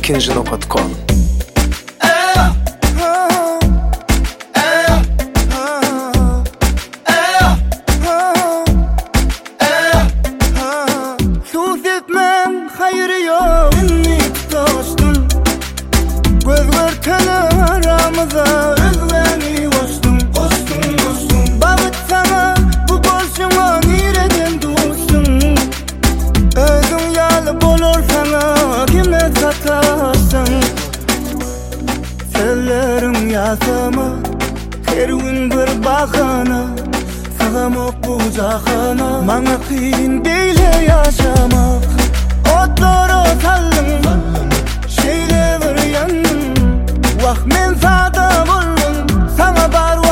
ikinci.com. Sus etmem hayır yok ümit dostum. Göz görtene aramıza özlemi koştum. Bağıt sana bu boşuma nireden dostum. Özün yalı bolur sana kime satarsın. Sellerim yasama her gün bir bahana. Sağamak bu cahana bana kıyın değil yaşamak. Otlara sallın şeyle bir yanın. Vah men sada buldum sana bar